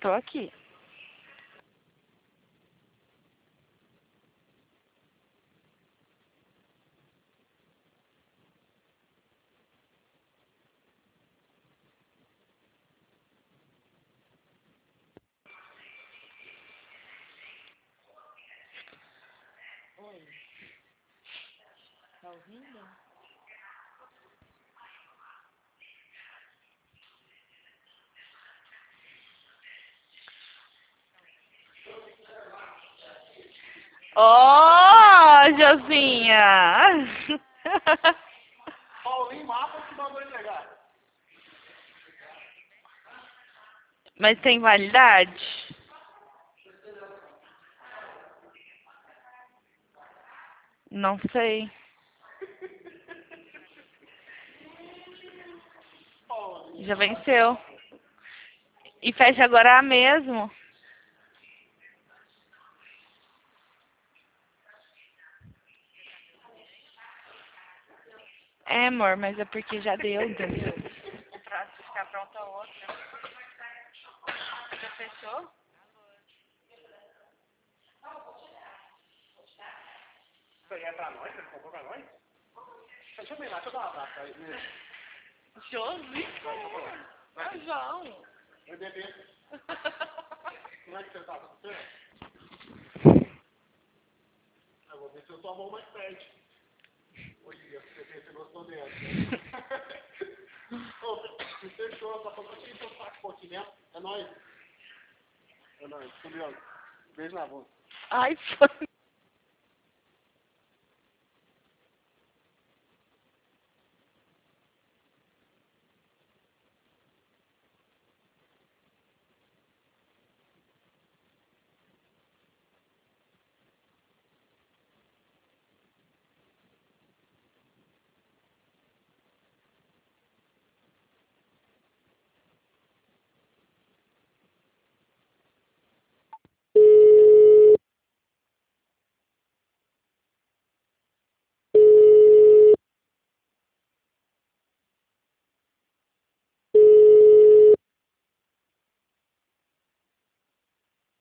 Tô aqui. Oi. Tá ouvindo? Ó, Josinha! Paulinho mapa que mandou entregar. Mas tem validade? Não sei. Já venceu. E fecha agora mesmo. É, amor, mas é porque já deu, entendeu? Pra ficar pronta a outra. Já fechou? Isso aí é pra nós? Ele comprou pra nós? Deixa eu ver lá, deixa eu dar um abraço aí. Josi? Ah, João. Oi, bebê. Como é que você tá? Tudo certo? Eu vou ver se eu tomo mais perto. Oi, você gostou dela. Ô, você fechou, só faltou te encostar um pouquinho mesmo. É nóis. É nóis, curioso. Beijo na boca. Ai, foi.